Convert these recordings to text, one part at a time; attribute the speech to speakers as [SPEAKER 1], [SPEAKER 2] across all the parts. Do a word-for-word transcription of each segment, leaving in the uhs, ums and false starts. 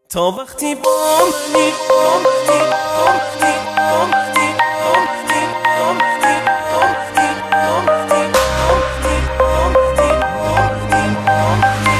[SPEAKER 1] تا وقتی با منی با منی با منی با منی با منی با منی با منی با منی با منی با منی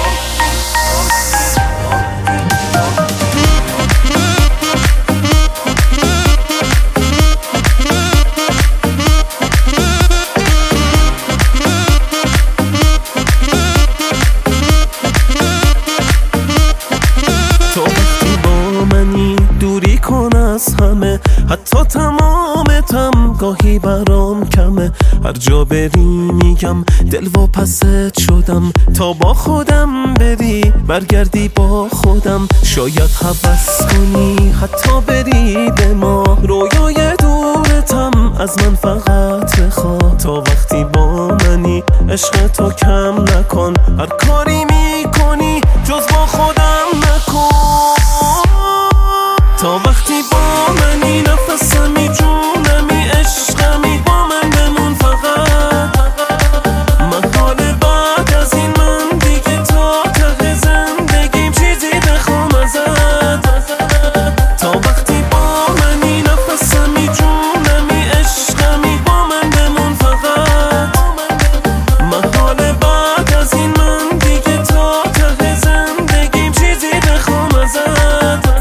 [SPEAKER 1] دوری کن از همه، حتی تمامتم گاهی برام کمه. هر جا بری میگم دل و پست شدم، تا با خودم بری برگردی با خودم. شاید هوس کنی حتی بری به ما، رویای دورتم از من فقط بخوا. تا وقتی با منی عشق تو کم نکن، هر کاری میکنی جز با خودم نکن. تا وقتی با منی نفسمی جونمی عشقمی، با من بمون فقط. محال بعد از این من دیگه تا ته زندگیم چیزی بخوام ازت. تا وقتی با منی نفسمی جونمی عشقمی، با من بمون فقط. محال بعد از این من دیگه تا ته زندگیم چیزی بخوام ازت.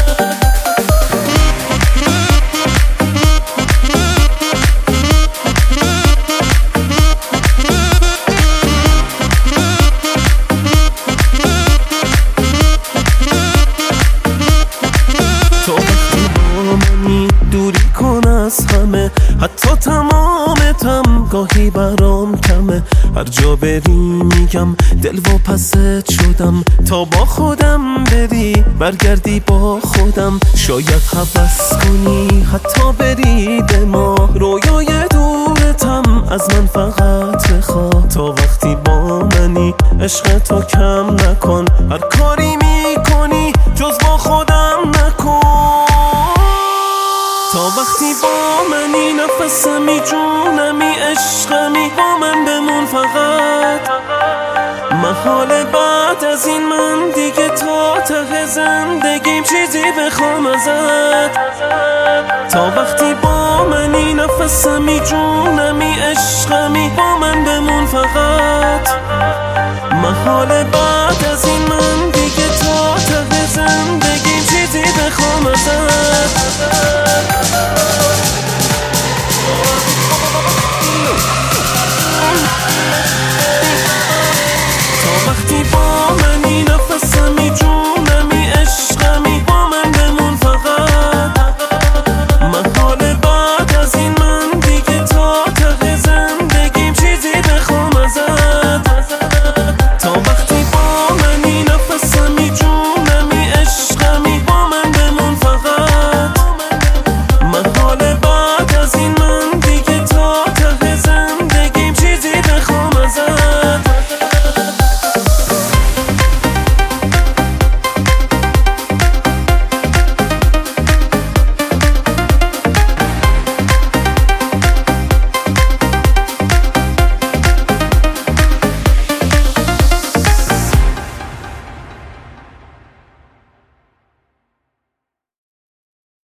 [SPEAKER 1] تو وقتی با منی دوری کن از همه، حتی تمامتم گاهی برام کمه. هر جا بری میگم دل و پست شدم، تا با خودم بری برگردی با خودم. شاید هوس کنی حتی بری به ما، رویای دورتم از من فقط بخوا. تا وقتی با منی عشق تو کم نکن، هر کاری میکنی جز با خودم نکن. تا وقتی با منی نفسمی جونمی عشقمی، با من بمون فقط. محال بعد از این من دیگه تا ته زندگیم چیزی بخوام ازت. تا وقتی با منی نفسمی جونمی عشقمی، با من بمون فقط. محال بعد